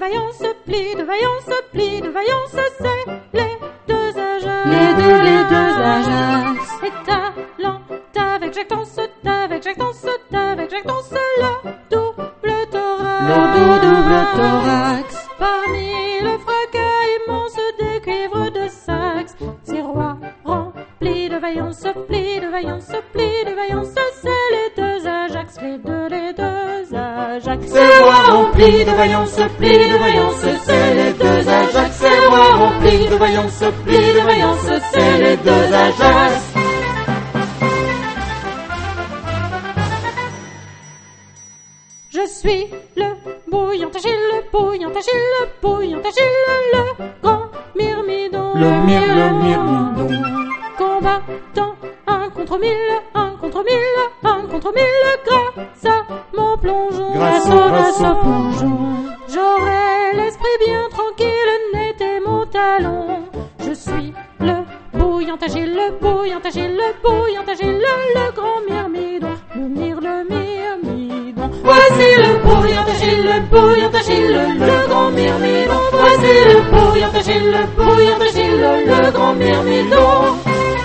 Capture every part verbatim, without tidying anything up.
vaillants se plient, de vaillants se plient, de vaillants se c'est les deux Ajax. Les deux, les deux Ajax. Et talent avec Jactance, avec Jactance, avec Jactance, le double thorax. Le double thorax. Parmi le fracas immense des cuivres de Saxe, ces rois remplis de vaillants se plient, de vaillants se plient, de vaillants se c'est les deux Ajax, les deux, les deux Ajax. Ces rois remplis de vaillants se plient, de vaillants se c'est les deux Ajax. Ces rois remplis de vaillants se plient, de vaillants se c'est les deux Ajax. Je suis le bouillant Achille, le bouillant Achille, le bouillant Achille, le grand myrmidon. Le myr, le myrmidon. Combattant un contre mille, un contre mille, un contre mille, grâce à mon plongeon. Grâce au, grâce au plongeon. J'aurai l'esprit bien tranquille, net et mon talon. Je suis le bouillant Achille, le bouillant Achille, le bouillant Achille, le grand myrmidon. Le myr, le myrmidon. Voici le bouillant Achille, le bouillant Achille, le grand myrmidon. Voici le bouillant Achille, le bouillant Achille, le grand myrmidon.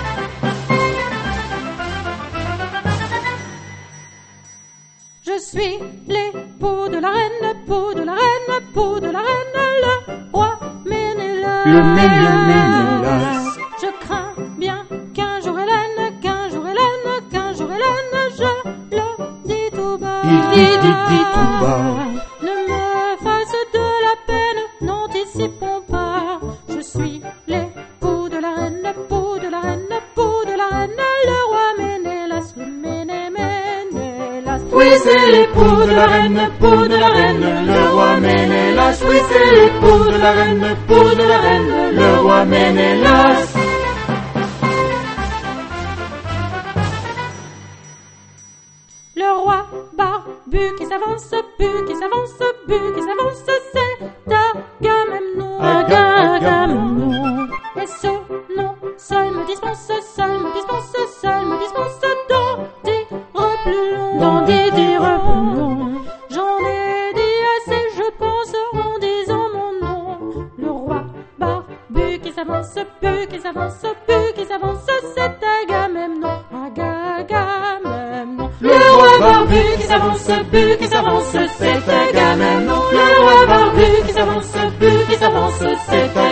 Je suis l'époux de la reine, l'époux de la reine, l'époux de la reine, le roi Ménélas. Le Mén- le Ménélas. Je crains bien qu'un jour Hélène, qu'un jour Hélène, qu'un jour Hélène, je le dis tout bas. Il dit, dit, dit tout bas. Ne me fasse de la peine, n'anticipons pas. Je suis l'époux de la reine, l'époux de la reine, l'époux de la reine, le roi Ménélas, le Méné Ménélas. Oui, c'est l'époux de la reine, l'époux de la reine, le roi Ménélas. Oui, c'est l'époux de la reine, l'époux de la reine, le roi Ménélas. Le roi barbu qui s'avance, bu qui s'avance, bu qui s'avance, c'est Agamemnon. Aga- Agamemnon. Et ce nom seul me dispense, seul me dispense, seul me dispense d'en dire plus long. D'en dire plus long. J'en ai dit assez, je pense, en disant mon nom. Le roi barbu qui s'avance, bu qui s'avance, bu qui s'avance, c'est Agamemnon. Aga- Agamemnon. Le roi barbu qui s'avance, bu qui s'avance, c'est Agamemnon. Le roi barbu qui s'avance, bu qui s'avance, c'est Agamemnon.